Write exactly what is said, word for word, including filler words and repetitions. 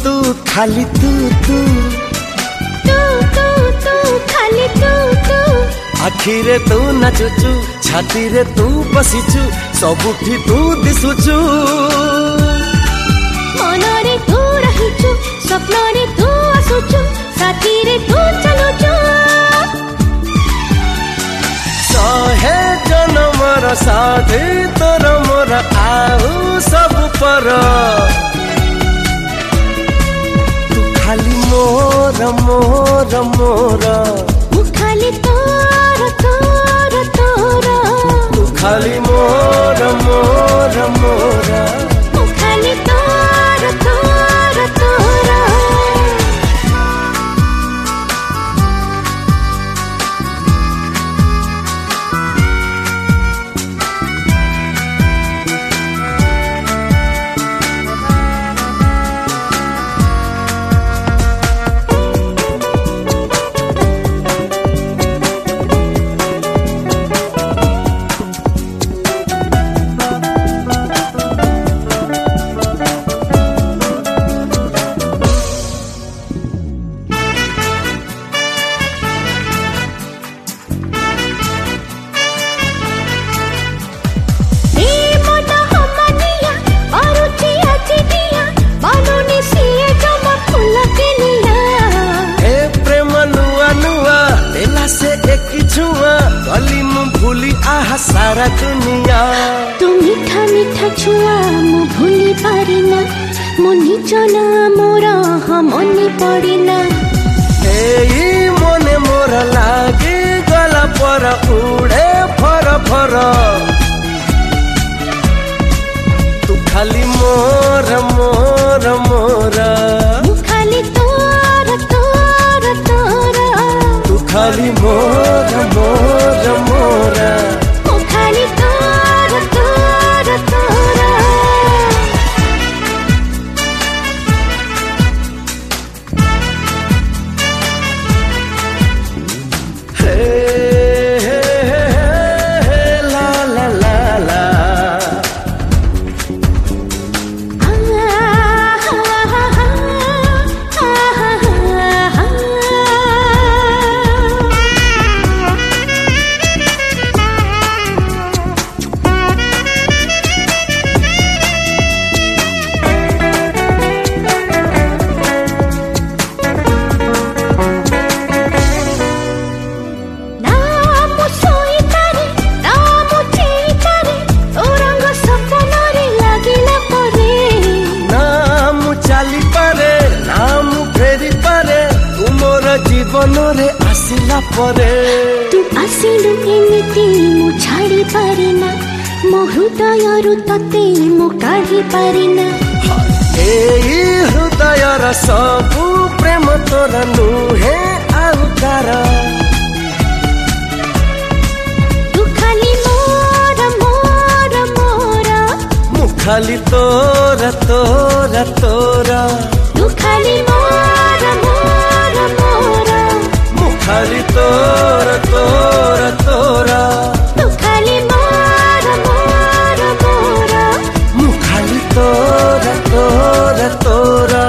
तू खाली तू तू तू तू तू खाली तू तू आखिरे तू नाचुचु छाती रे तू बसिचु सबुठी तू दिसुचु मनरे तू रहिचु स्वप्नरे तू आसुचु साथी रे तू चलुचु सहे जनमर साथी तोर मोर आउ सब पर तू खाली मोर मोर मोर मु खाली तोर तोर तोर तू खाली मोर मोर मोर मु खाली तोर तोर तोर सारा दुनिया तू मीठा मीठा छुआ मु भूली पारिना मो निचना मोर हम मने पड़िना एई मने मोर लागे गला पर उड़े फर फर तू खाली मोर मोर मोर मु खाली तोर तोर तोर तू खाली मोर मोर मोर खाली तोर तोर तोर हे हे हे ला ला ला ला जीवनरे आसिला परे तू आसिलु एमिति मु छाड़ी पारिना मो हृदयरु तते मु काढ़ी पारिना एई हृदयर सबु प्रेम तोर नुहे आउ कार तू खाली मोर मोर मोर मु खाली तोर तोर तोर तू खाली मोर मोर मोर खाली तोर तोर तोरा तू खाली मोर मोर मोर मु खाली तोर तोर तोरा